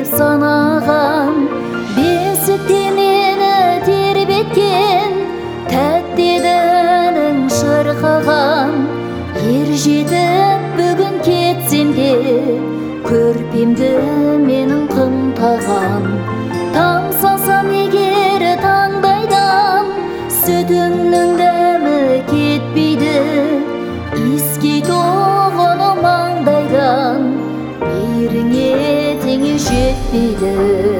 санаған, бесіктен мені тербеткен тәтті әнің шырқаған. Ер жетіп бүгін кетсем де көрпемді менің қымтаған. Тамсасам егер таңдайдан сүтімнің дәмі кетпейді, иіскей тоғыны маңдайдан мейіріңе теңі жетпейді.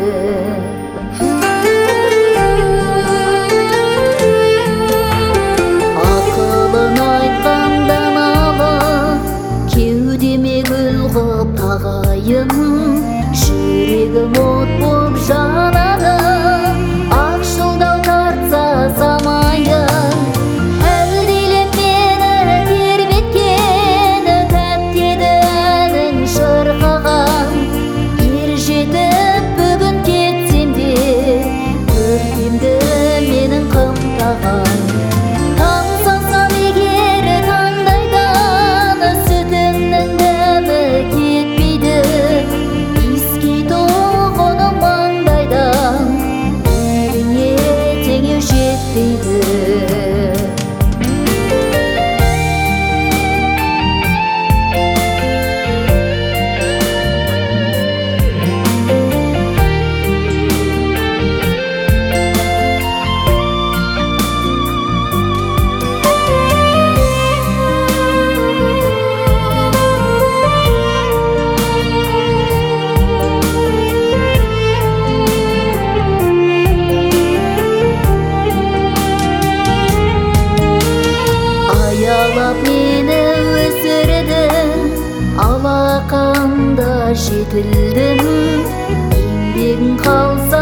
Ақылын айтқандан алып кеудеме гүл қып тағайын, жүрегім от боп жанады, ақшылдау тартса самайын. Әлдилеп мені тербеткен тәтті әнің шырқаған. Ер жетіп бүгін кетсем де көрпемді менің қымтаған. Тамсасам егер таңдайдан сүтімнің дәмі кетпейді, иіскей тоғыны маңдайдан мейіріңе теңеу жетпейді. Аялап мені өсірдің, алақанда жетілдім. Еңбегің қалса